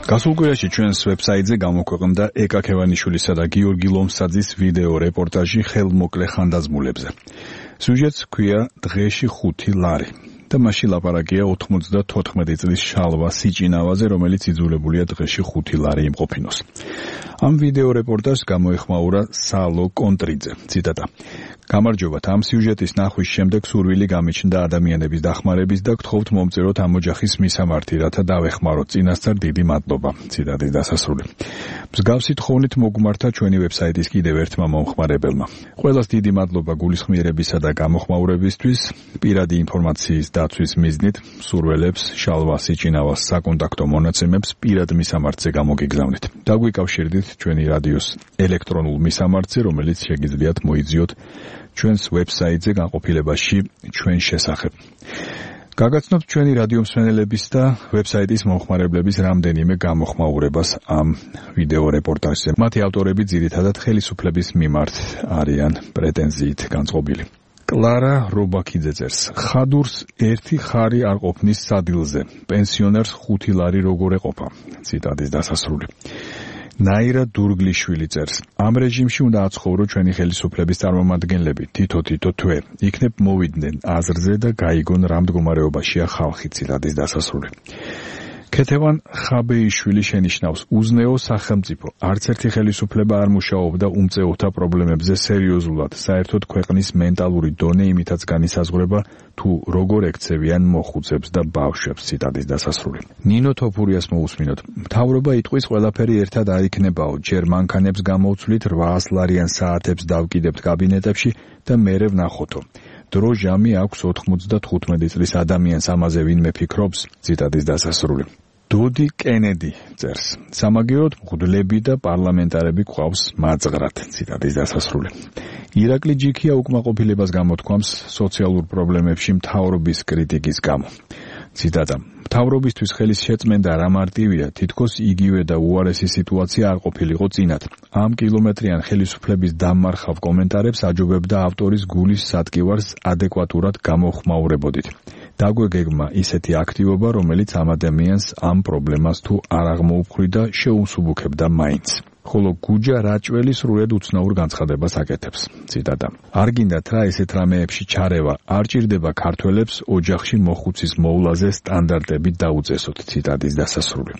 გასულ კვირაში ჩვენს ვებსაიტზე გამოქვეყნდა ეკა ქევანიშვილისა და გიორგი ლომსაძის ვიდეო რეპორტაჟი ხელმოკლე ხანდაზმულებზე. სიუჟეტს ჰქვია დღეში 5 ლარი. და მასში ლაპარაკია 94 წლის შალვა სიჭინავაზე, რომელიც იძულებულია დღეში 5 ლარი იმყოფინოს. ამ ვიდეო რეპორტაჟს გამოეხმაურა სალო კონტრიძე. ციტატა: გამარჯობათ, ამ სიუჟეტის ნახვის შემდეგ სურვილი გამიჩნდა ადამიანების დახმარების და გთხოვთ მომწეროთ ამ ოჯახის მისამართი, რათა დავეხმაროთ. წინასწარ დიდი მადლობა. ციტატის დასასრული. მსგავსი თხოვნით მოგმართა ჩვენი ვებსაიტის კიდევ ერთმა მომხმარებელმა. ყველას დიდი მადლობა გულისხმიერებისა და გამოხმაურებისთვის. პირადი ინფორმაციის დაცვის მიზნით სურველებს შალვა სიჭინავას საკონტაქტო მონაცემებს პირად მისამართზე გამოგიგზავნით. დაგვიკავშირდით ჩვენი რადიოს ელექტრონულ მისამართზე, რომელიც შეგიძლიათ მოიძიოთ ჩვენს ვებსაიტზე განყოფილებაში ჩვენ შესახებ. გაგაცნობთ ჩვენი რადიო მსმენელების და ვებსაიტის მომხმარებლების რამდენიმე გამოხმაურებას ამ ვიდეო რეპორტაჟზე. მათი ავტორები ძირითადად ხელისუფლების მიმართ არიან პრეტენზიით განწყობილი. კლარა რობაქიძე წერს: ხადურს 1 ხარი არ ყოფნის სადილზე, პენსიონერს 5 ლარი როგორ ეყოფა. ციტატის დასასრული. ნაირა დურგლიშვილი წერს: ამ რეჟიმში უნდა აცხოვრო ჩვენი ხელისუფლების წარმომადგენლები, თითო თვე, იქნებ მოვიდნენ აზრზე და გაიგონ რა მდგომარეობაშია ხალხი. ციტატის დასასრული. ქეთევან ხაბეიშვილი შენიშნავს: უზნეო სახელმწიფო, არც ერთი ხელისუფლება არ მუშაობდა უმწეოთა პრობლემებზე სერიოზულად, საერთოდ ქვეყნის მენტალური დონე იმითაც განისაზღვრება, თუ როგორ ექცევიან მოხუცებს და ბავშვებს. ციტატის დასასრული. ნინო თოფურიას მოусმინოთ: მთავრობა იტყვის ყველაფერი ერთად არ იქნებაო, ჯერ მანქანებს გამოვცვლით, 800 ლარიან საათებს დავკიდებთ კაბინეტებში და მერე ვნახოთო. დრო ჟამი აქვს 95 წლის ადამიანს, ამაზე ვინმე ფიქრობს. ციტატის დასასრული. დოდი კენედი წერს: სამაგიეროდ მღვდლები და პარლამენტარები გვყავს მაძღრად. ციტატის დასასრული. ირაკლი ჯიქია უკმაყოფილებას გამოთქვამს სოციალურ პრობლემებში მთავრობის კრიტიკის გამო. ციტატა: მთავრობისთვის ხელის შეწმენდა რა მარტივია, თითქოს იგივე და უარესი სიტუაცია არ ყოფილიყო წინათ. ამ კილომეტრიან ხელისუფლების დამმარხავ კომენტარებს აჯობებდა ავტორის გულის სატკივარს ადეკვატურად გამოხმაურებოდით. დაგვეგეგმა ისეთი აქტივობა, რომელიც ამ ადამიანს ამ პრობლემას თუ არ აღმოუხვრიდა, შეუსუბუქებდა მაინც. ხოლო გუჯა რაჭველი სრულად უცნაურ განცხადებას აკეთებს. ციტატა: არ გინდათ რა ესეთ რამეებში ჩარევა, არ ჭირდება ქართველებს ოჯახში მოხუცის მოვლაზე სტანდარტებით დაუწესოთ. ციტატის დასასრული.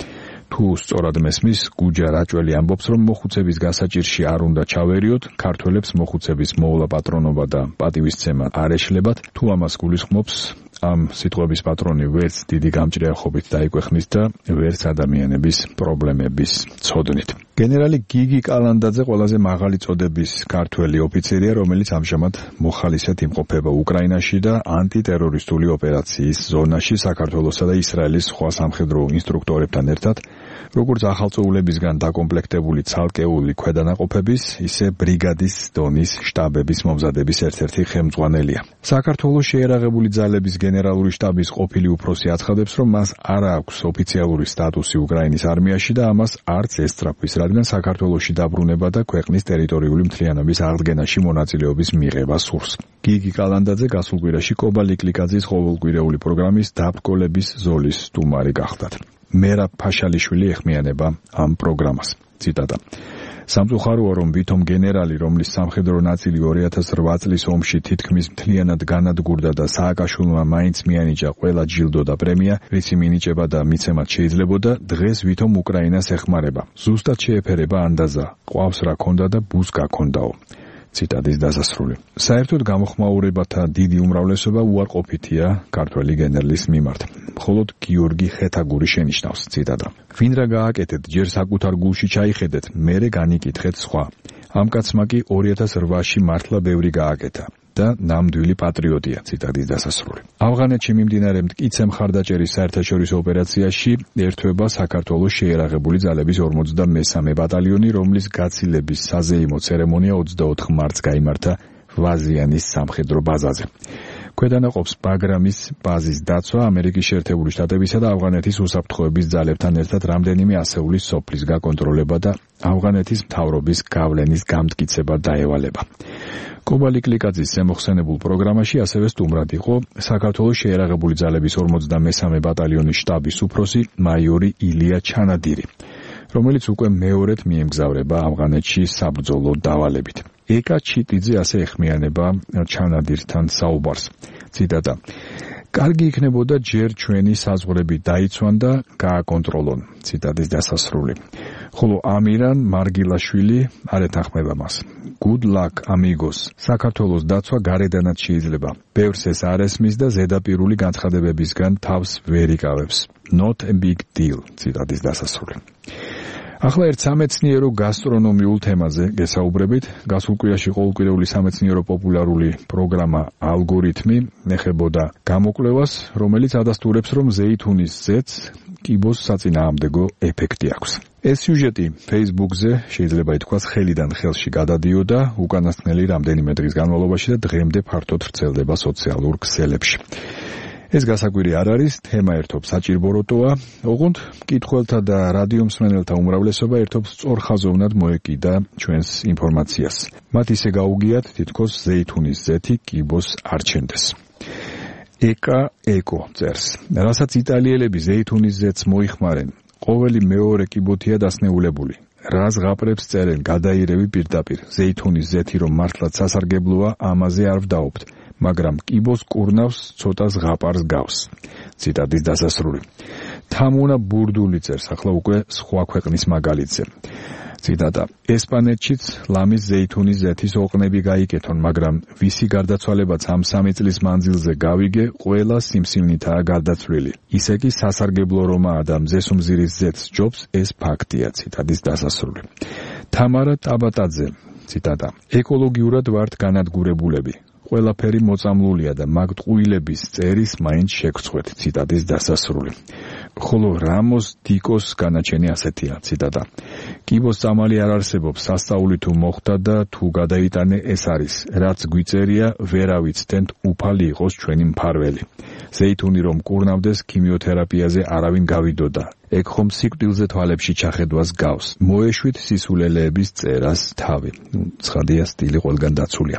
თუ სწორად მესმის, გუჯა რაჭველი ამბობს, რომ მოხუცების გასაჭირში არ უნდა ჩავერიოთ, ქართველებს მოხუცების მოვლა პატრონობა და პატივისცემა არ ეშლებათ. თუ ამას გულისხმობს, ამ სიტყვების პატრონი ვერც დიდი გამჭრიახობით დაიკვეხნის და ვერც ადამიანების პრობლემების ცოდნით. გენერალი გიგი კალანდაძე ყველაზე მაღალი წოდების ქართველი ოფიცერია, რომელიც ამჟამად მოხალისედ იმყოფება უკრაინაში და ანტიტერორისტული ოპერაციის ზონაში საქართველოსა და ისრაელის სხვა სამხედრო ინსტრუქტორებთან ერთად, როგორც ახალწოულებისგან დაკომპლექტებული ცალკეული ქვედანაყოფების, ისე ბრიგადის დონის შტაბების მომზადების ერთ-ერთი ხელმძღვანელია. საქართველოს შეერაღებული ძალების გენერალური შტაბის ყოფილი უფროსი აცხადებს, რომ მას არ აქვს ოფიციალური სტატუსი უკრაინის არმიაში და ამას არც ესწრაფვის, რადგან საქართველოში დაბრუნება და ქვეყნის ტერიტორიული მთლიანობის აღდგენაში მონაწილეობის მიღება სურს. გიგი კალანდაძე გასულ კვირაში კობა ლიკლიკაძის ყოველკვირეული პროგრამის დაბრკოლების ზოლის სტუმარი გახდათ. მერაბ ფაშალიშვილი ეხმიანება ამ პროგრამას. ციტატა: სამწუხაროა, რომ ვითომ გენერალი, რომლის სამხედრო ნაწილი 2008 წლის ომში თითქმის მთლიანად განადგურდა და სააკაშვილმა მაინც მიანიჭა ყველა ჯილდო და პრემია, რისი მინიჭება და მიცემაც შეიძლებოდა, დღეს ვითომ უკრაინას ეხმარება. ზუსტად შეეფერება ანდაზა, ყავს რა ქონდა და ბუს გაქონდაო. ციტატის დასასრული. საერთოდ გამოხმაურებათა დიდი უმრავლესობა უარყოფითია ქართველი გენერლის მიმართ. მხოლოდ გიორგი ხეთაგური შენიშნავს. ციტატა: ვინ რა გააკეთეთ, ჯერ საკუთარ გულში ჩაიხედეთ, მერე განიკითხეთ სხვა. ამ კაცმა კი 2008-ში მართლა ბევრი გააკეთა და ნამდვილი პატრიოტია. ციტატის დასასრული. ავღანეთში მიმდინარე მტკიცე მხარდაჭერის საერთაშორისო ოპერაციაში ერთვება საქართველოს შეერაღებული ძალების 53 ბატალიონი, რომლის გაცილების საზეიმო ცერემონია 24 მარტს გაიმართა ვაზიანის სამხედრო ბაზაზე. ქვედანაყოფს ბაგრამის ბაზის დაცვა ამერიკის შეერთებული შტატებისა და ავღანეთის უსაფრთხოების ძალებთან ერთად რამდენიმე ასეული სოფლის გაკონტროლება და ავღანეთის მთავრობის გავლენის გამტკიცება დაევალება. კობალი კლიკაძის ზემოხსენებულ პროგრამაში ასევე სტუმრად იყო საქართველოს შეიარაღებული ძალების 53 ბატალიონის შტაბის უფროსი მაიორი ილია ჩანადირი, რომელიც უკვე მეორედ მიემგზავრება ავღანეთში საბრძოლო დავალებით. ეკა ჩიტიძე ასე ეხმიანება ჩანადირთან საუბარს. ციტატა: კარგი იქნებოდა ჯერ ჩვენი საზღვრები დაიცვან და გააკონტროლონ. ციტატის დასასრული. ხოლო ამირან მარგილაშვილი არ ეთანხმება მას. Good luck, amigos. საქართველოს დაცვა გარედანაც შეიძლება. ბევრს ეს არ ესმის და ზედაპირული განცხადებებისგან თავს ვერ იკავებს. Not a big deal. ციტატის დასასრული. ახლა ერთ სამეცნიერო გასტრონომიულ თემაზე გესაუბრებით. გასულ კვირაში ყოველკვირეული სამეცნიერო პოპულარული პროგრამა ალგორითმი ეხებოდა გამოკვლევას, რომელიც ადასტურებს, რომ ზეითუნის ზეთს კიბოს საწინააღმდეგო ეფექტი აქვს. ეს სიუჟეტი Facebook-ზე შეიძლება ითქვას ხელიდან ხელში გადადიოდა უკანასკნელი რამდენიმე დღის განმავლობაში და დღემდე ფართოდ ვრცელდება სოციალურ ქსელებში. ეს გასაკვირი არ არის, თემა ერთობ საჭირბოროტოა, ოღონდ მკითხველთა და რადიო მსმენელთა უმრავლესობა ერთობ სწორხაზოვნად მოეკიდა ჩვენს ინფორმაციას. მათ ისე გაუგიათ, თითქოს ზეითუნის ზეთი კიბოს არ ჩენდეს. ეკო წერს, რასაც იტალიელები ზეითუნის ზეთს მოიხმარენ, ყოველი მეორე კიბოთია დასნეულებული. რა ზღაპრებს წერენ გადაირევი პირდაპირ, ზეითუნის ზეთი რომ მართლაც სასარგებლოა, ამაზე არ ვდაობთ. მაგრამ კიბოს კურნავს ცოტა ზღაპარს გავს. ციტატის დასასრული. თამუნა ბურდული წერს ახლა უკვე სხვა ქვეყნის მაგალითზე. ციტატა: ესპანეთშიც ლამის ზეითუნის ზეთის ოყნები გაიკეთონ, მაგრამ ვისი გარდაცვალებაც ამ 3 წლის მანძილზე გავიგე, ყველა სიმსივნითაა გარდაცვლილი. ისე კი სასარგებლო რომაა და მზესუმზირის ზეთს ჯობს, ეს ფაქტია. ციტატის დასასრული. თამარა ტაბატაძე. ციტატა: ეკოლოგიურად ვართ განადგურებულები. ყველაფერი მოწამლულია და მაგ ტყუილების წერის მაინც შეგწყვეთ. ციტატის დასასრული. ხოლო რამოს დიკოს განაჩენი ასეთია. ციტატა: კიბოს წამალი არ არსებობს, სასწაული თუ მოხდა და თუ გადაიტანე ეს არის. რაც გვიწერია, ვერავიცდენთ უფალი იყოს ჩვენი მფარველი. ზეითუნი რომ კურნავდეს, ქიმიოთერაპიაზე არავინ გავიდოდა. ეგ ხომ სიკვდილზე თვალებში ჩახედვას გავს. მოეშვით სისულელეების წერას თავი. ცხადია, სტილი ყველგან დაცულია.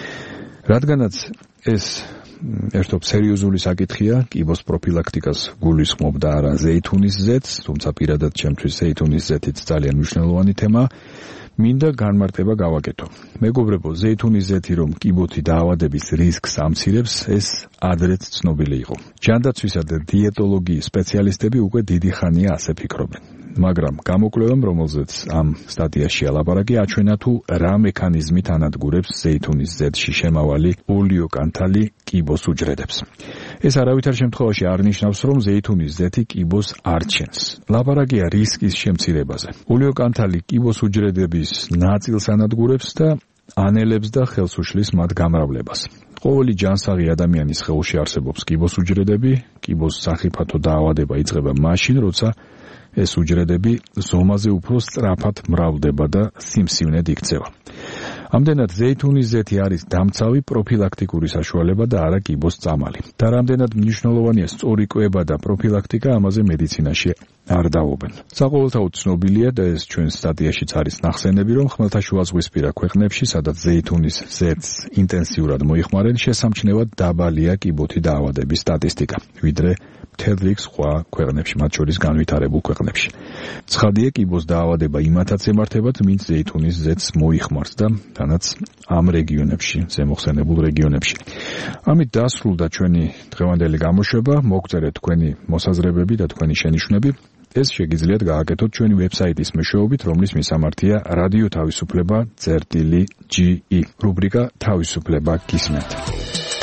რადგანაც ეს ერთობ სერიოზული საკითხია, კიბოს პროფილაქტიკას გულისხმობდა არა ზეითუნის ზეთს, თუმცა პირადად ჩემთვის ზეითუნის ზეთიც ძალიან მნიშვნელოვანი თემაა, მინდა განმარტება გავაკეთო. მეგობრებო, ზეითუნის ზეთი რომ კიბოთი დაავადების რისკს ამცირებს, ეს ადრეც ცნობილი იყო. ჯანდაცვისა და დიეტოლოგიის სპეციალისტები უკვე დიდი ხანია ასე ფიქრობენ. მაგრამ გამოკვლევამ, რომელზეც ამ სტატიაშია ლაპარაკი, აჩვენა თუ რა მექანიზმით ანადგურებს ზეითუნის ზეთში შემავალი ოლიოკანთალი კიბოს უჯრედებს. ეს არავითარ შემთხვევაში არ ნიშნავს, რომ ზეითუნის ზეთი კიბოს არ ჩენს. ლაპარაკია რისკის შემცირებაზე. ოლიოკანთალი კიბოს უჯრედების ნაწილს ანადგურებს და ანელებს და ხელს უშლის მათ გამრავლებას. ყოველი ჯანსაღი ადამიანის სხეულში არსებობს კიბოს უჯრედები, კიბოს სახიფათო დაავადება იწყება მაშინ, როცა ეს უჯრედები ზომაზე უფრო სწრაფად მრავლდება და სიმსივნედ იქცევა. ამდენად ზეითუნის ზეთი არის დამცავი პროფილაქტიკური საშუალება და არა კიბოს წამალი. და რამდენად მნიშვნელოვანია სწორი კვება და პროფილაქტიკა, ამაზე მედიცინაში არ დაობენ. საყოველთაოდ ცნობილია და ეს ჩვენ სტატიაშიც არის ნახსენები, რომ ხმელთაშუაზღვისპირა ქვეყნებში, სადაც ზეითუნის ზეთს ინტენსიურად მოიხმარენ, შესამჩნევად დაბალია კიბოთი დაავადების სტატისტიკა, ვიდრე მთელ რიგ სხვა ქვეყნებში, მათ შორის განვითარებულ ქვეყნებში. ცხადია, კიბოს დაავადება იმათაც ემართებათ, ვინც ზეითუნის ზეთს მოიხმარს და თანაც ამ რეგიონებში, ზემოხსენებულ რეგიონებში. ამით დასრულდა ჩვენი დღევანდელი გამოშვება. მოგწერეთ თქვენი მოსაზრებები და თქვენი შენიშვნები. ეს შეგიძლიათ გააკეთოთ ჩვენი ვებსაიტის მეშვეობით, რომლის მისამართია რადიო თავისუფლება წერტილი GE. რუბრიკა თავისუფლება გისმენთ.